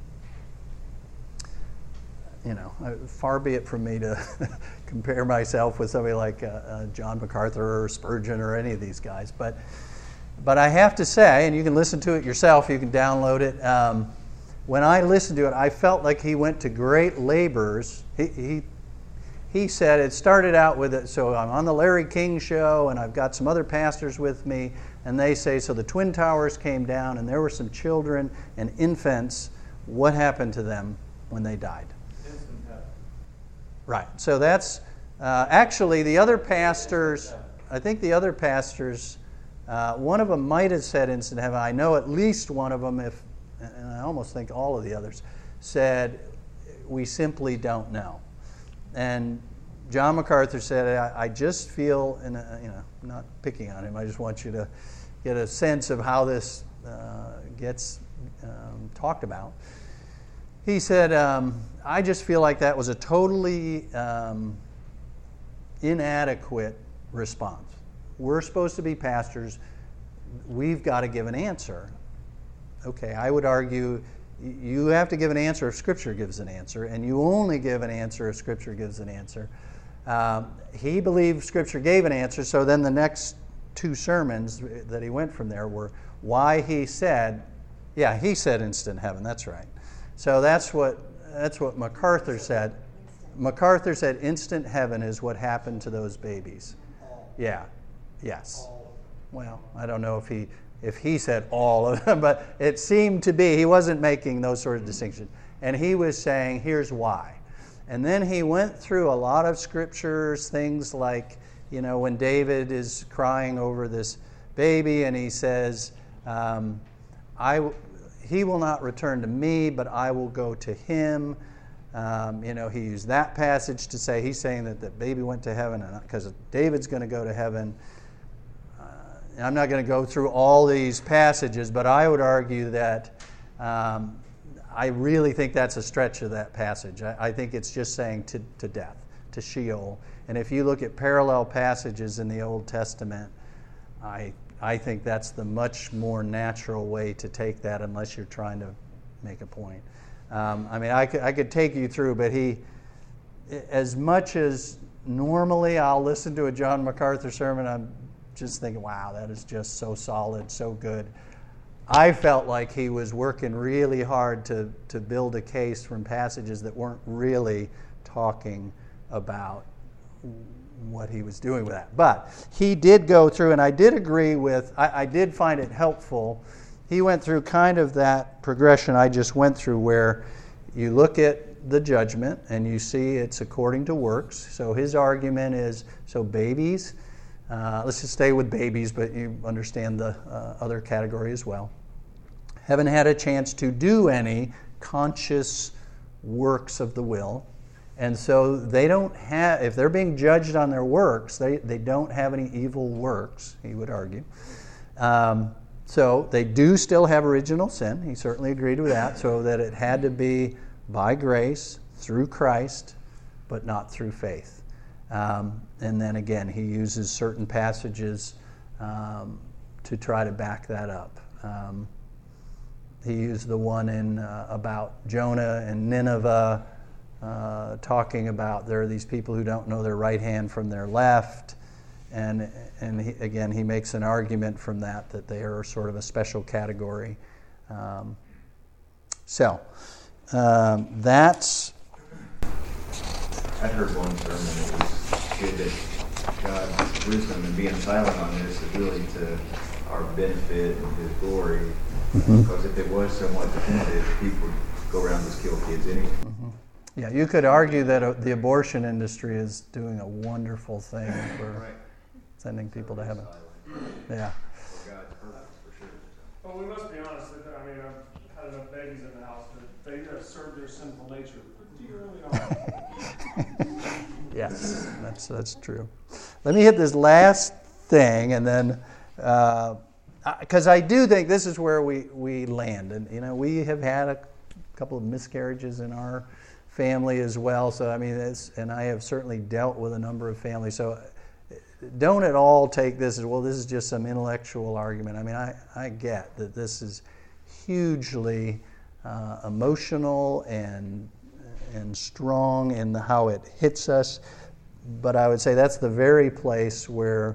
You know, far be it from me to compare myself with somebody like uh, uh, John MacArthur or Spurgeon or any of these guys, but but I have to say, and you can listen to it yourself. You can download it. Um, when I listened to it, I felt like he went to great labors. He. he He said it started out with it, so I'm on the Larry King show, and I've got some other pastors with me, and they say, so the Twin Towers came down, and there were some children and infants. What happened to them when they died? Instant death. Right. So that's uh, actually the other pastors. I think the other pastors. Uh, one of them might have said instant heaven. I know at least one of them, if, and I almost think all of the others, said we simply don't know. And John MacArthur said, I, I just feel, and uh, you know, I'm not picking on him, I just want you to get a sense of how this uh, gets um, talked about. He said, um, I just feel like that was a totally um, inadequate response. We're supposed to be pastors. We've got to give an answer. Okay, I would argue you have to give an answer if Scripture gives an answer, and you only give an answer if Scripture gives an answer. Um, he believed Scripture gave an answer, so then the next two sermons that he went from there were why he said, yeah, he said instant heaven, that's right. So that's what that's what MacArthur said. MacArthur said instant heaven is what happened to those babies. Yeah, yes. Well, I don't know if he... if he said all of them, but it seemed to be, he wasn't making those sort of distinctions. And he was saying, here's why. And then he went through a lot of scriptures, things like, you know, when David is crying over this baby and he says, um, I, he will not return to me, but I will go to him. Um, you know, he used that passage to say, he's saying that the baby went to heaven because David's going to go to heaven. I'm not going to go through all these passages, but I would argue that um, I really think that's a stretch of that passage. I, I think it's just saying to, to death, to Sheol. And if you look at parallel passages in the Old Testament, I I think that's the much more natural way to take that, unless you're trying to make a point. Um, I mean, I could, I could take you through, but he, as much as normally I'll listen to a John MacArthur sermon, I'm just thinking, wow, that is just so solid, so good. I felt like he was working really hard to, to build a case from passages that weren't really talking about what he was doing with that. But he did go through, and I did agree with, I, I did find it helpful. He went through kind of that progression I just went through, where you look at the judgment and you see it's according to works. So his argument is, so babies, Uh, let's just stay with babies, but you understand the uh, other category as well, haven't had a chance to do any conscious works of the will. And so they don't have, if they're being judged on their works, they, they don't have any evil works, he would argue. Um, so they do still have original sin. He certainly agreed with that, so that it had to be by grace, through Christ, but not through faith. Um, and then again, he uses certain passages um, to try to back that up. Um, he used the one in uh, about Jonah and Nineveh, uh, talking about there are these people who don't know their right hand from their left, and and he, again, he makes an argument from that that they are sort of a special category. Um, so um, that's. I heard one sermon that was good that God's wisdom in being silent on this is really to our benefit and His glory. Mm-hmm. Because if it was somewhat definitive, people would go around and just kill kids anyway. Mm-hmm. Yeah, you could argue that uh, the abortion industry is doing a wonderful thing for right. sending people to heaven. Yeah. For God's purpose, for sure. Well, we must be honest. That, I mean, I've had enough babies in the house that they have served their sinful nature pretty early on. Yes, that's that's true. Let me hit this last thing, and then because uh, I do think this is where we, we land, and you know we have had a couple of miscarriages in our family as well. So I mean, it's, and I have certainly dealt with a number of families. So don't at all take this as, well, this is just some intellectual argument. I mean, I, I get that this is hugely uh, emotional and and strong in the, how it hits us. But I would say that's the very place where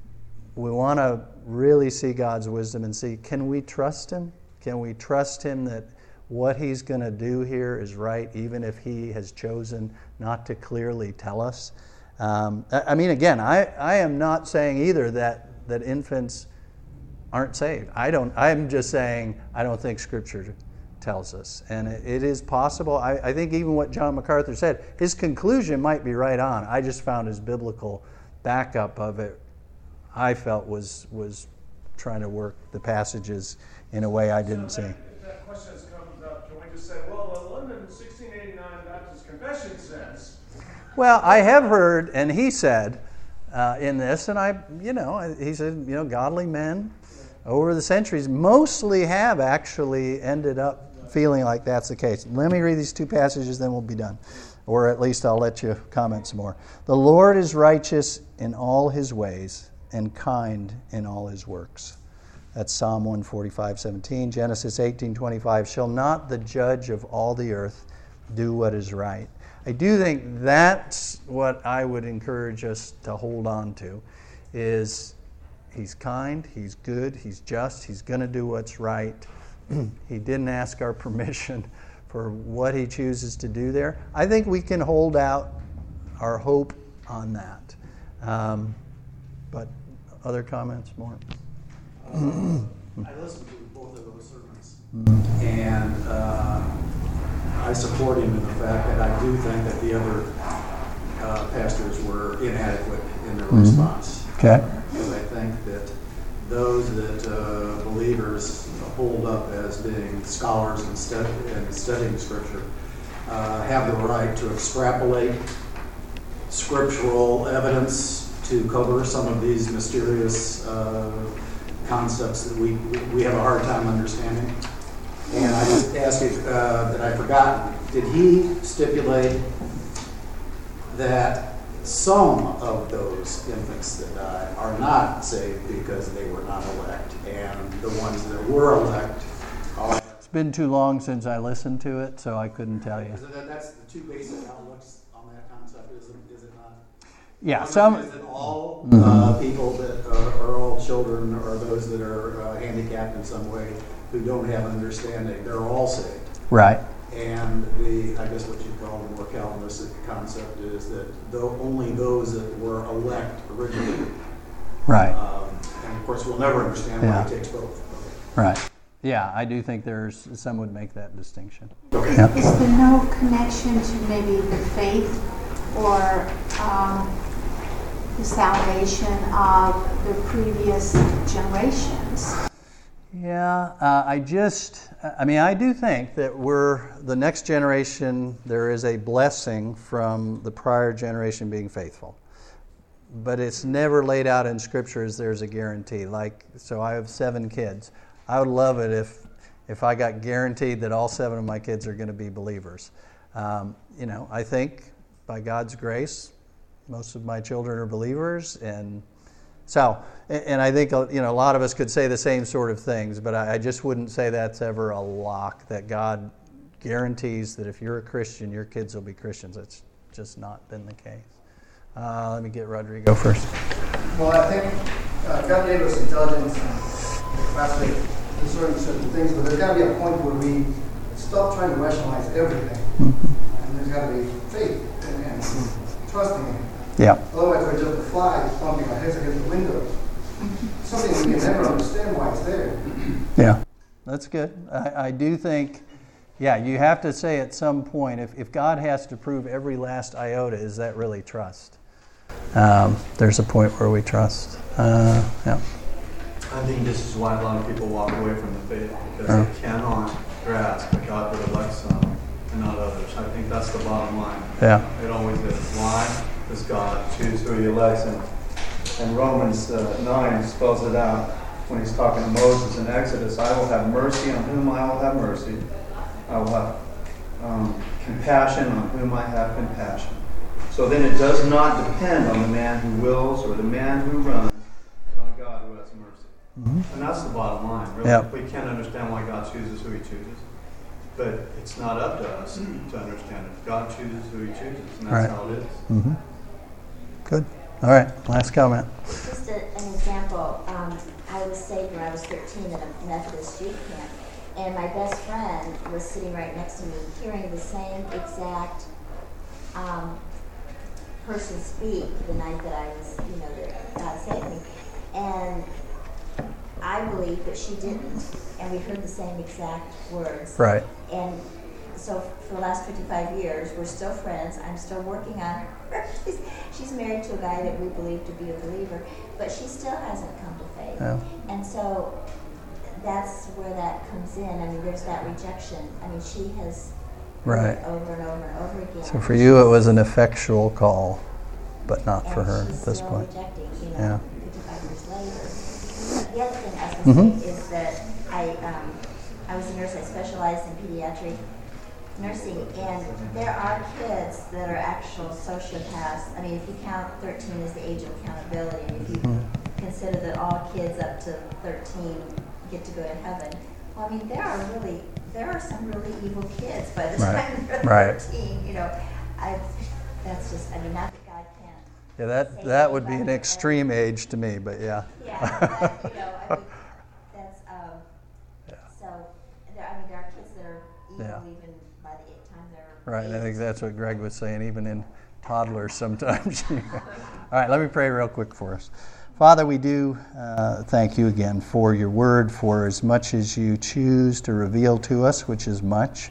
we want to really see God's wisdom and see, can we trust Him? Can we trust Him that what He's going to do here is right, even if He has chosen not to clearly tell us? Um, I mean, again, I, I am not saying either that, that infants aren't saved. I don't. I'm just saying I don't think Scripture tells us. And it, it is possible. I, I think even what John MacArthur said, his conclusion might be right on. I just found his biblical backup of it, I felt, was was trying to work the passages in a way I didn't so see. If that question comes up, can we just say, well, the London sixteen eighty-nine Baptist Confession says... Well, I have heard, and he said uh, in this, and I, you know, he said, you know, godly men over the centuries mostly have actually ended up feeling like that's the case. Let me read these two passages, then we'll be done. Or at least I'll let you comment some more. The Lord is righteous in all His ways and kind in all His works. That's Psalm one forty-five, seventeen. Genesis eighteen, twenty-five. Shall not the judge of all the earth do what is right? I do think that's what I would encourage us to hold on to, is He's kind, He's good, He's just, He's going to do what's right. He didn't ask our permission for what He chooses to do there. I think we can hold out our hope on that. Um, but other comments, more? Uh, I listened to both of those sermons, mm-hmm. and uh, I support him in the fact that I do think that the other uh, pastors were inadequate in their mm-hmm. response. Okay. Because I think that those that uh, believers hold up as being scholars and, study, and studying Scripture uh, have the right to extrapolate scriptural evidence to cover some of these mysterious uh, concepts that we we have a hard time understanding. And I just asked you uh, that I forgot, did he stipulate that some of those infants that died are not saved because they were not elect, and the ones that were elect are... It's been too long since I listened to it, so I couldn't tell you. That, that's the two basic outlooks on that concept, is it, is it not? Yeah, One some... is that all mm-hmm. uh, people that are, are all children, or those that are uh, handicapped in some way, who don't have understanding, they're all saved. Right. And the, I guess what you call the more Calvinistic concept is that though only those that were elect originally. Right. Um, and of course, we'll never understand why yeah. it takes both. Right. Yeah, I do think there's, some would make that distinction. Okay. Yeah. Is there no connection to maybe the faith or um, the salvation of the previous generations? Yeah, uh, I just, I mean, I do think that we're, the next generation, there is a blessing from the prior generation being faithful. But it's never laid out in Scripture as there's a guarantee. Like, so I have seven kids. I would love it if if I got guaranteed that all seven of my kids are going to be believers. Um, you know, I think by God's grace, most of my children are believers, and so, and I think, you know, a lot of us could say the same sort of things, but I just wouldn't say that's ever a lock, that God guarantees that if you're a Christian, your kids will be Christians. It's just not been the case. Uh, let me get Rodrigo first. Well, I think uh, God gave us intelligence and capacity to discern certain things, but there's got to be a point where we stop trying to rationalize everything. Mm-hmm. And there's got to be faith and, and trusting Him. Yeah. Otherwise, we're just a fly bumping our heads against the window. Something we can never understand why it's there. Yeah, that's good. I, I do think, yeah, you have to say at some point, if, if God has to prove every last iota, is that really trust? Um, there's a point where we trust. Uh, yeah. I think this is why a lot of people walk away from the faith, because Oh. they cannot grasp that God would elect some and not others. I think that's the bottom line. Yeah. It always is. Why does God choose who He elects? And, and Romans uh, nine spells it out when He's talking to Moses in Exodus. I will have mercy on whom I will have mercy. I will have um, compassion on whom I have compassion. So then it does not depend on the man who wills or the man who runs, but on God who has mercy. Mm-hmm. And that's the bottom line, really. Yep. We can't understand why God chooses who He chooses, but it's not up to us to understand it. God chooses who He chooses, and that's right. how it is. Mm-hmm. Good. All right, last comment. Just a, an example, um, I was saved when I was thirteen at a Methodist youth camp, and my best friend was sitting right next to me, hearing the same exact um, person speak the night that I was, you know, that God saved me. And I believed, but she didn't. And we heard the same exact words. Right. And so for the last fifty-five years, we're still friends. I'm still working on her. She's, she's married to a guy that we believe to be a believer, but she still hasn't come to faith. Yeah. And so that's where that comes in. I mean, there's that rejection. I mean, she has Right. over and over and over again. So for you, it was an effectual call, but not for And her she's at this still point. rejecting, you Yeah. know, fifty-five years later. The other thing I was going to say is that I, um, I was a nurse. I specialized in pediatric nursing, and there are kids that are actual sociopaths. I mean, if you count thirteen as the age of accountability, and if you Mhm. consider that all kids up to thirteen get to go to heaven, well, I mean, there are really, there are some really evil kids by the Right. time they're Right. thirteen. You know, I, that's just, I mean, not that God can't. Yeah, that that would be an extreme age to me, but yeah. Yeah, but, you know, I mean, that's, um, Yeah. so, there, I mean, there are kids that are evil Yeah. even by the eight time they're. Right, and I think that's what Greg was saying, even in toddlers sometimes. All right, let me pray real quick for us. Father, we do uh, thank you again for your word, for as much as you choose to reveal to us, which is much.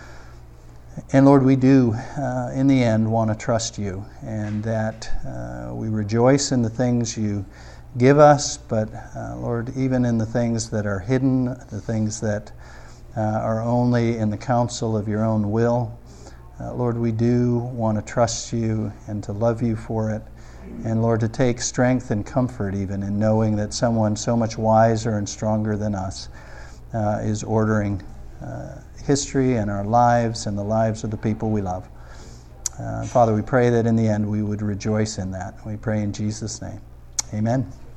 And Lord, we do, uh, in the end, want to trust you, and that uh, we rejoice in the things you give us, but uh, Lord, even in the things that are hidden, the things that uh, are only in the counsel of your own will, uh, Lord, we do want to trust you and to love you for it, and Lord, to take strength and comfort even in knowing that someone so much wiser and stronger than us uh, is ordering uh, history and our lives and the lives of the people we love. Uh, Father, we pray that in the end we would rejoice in that. We pray in Jesus' name. Amen.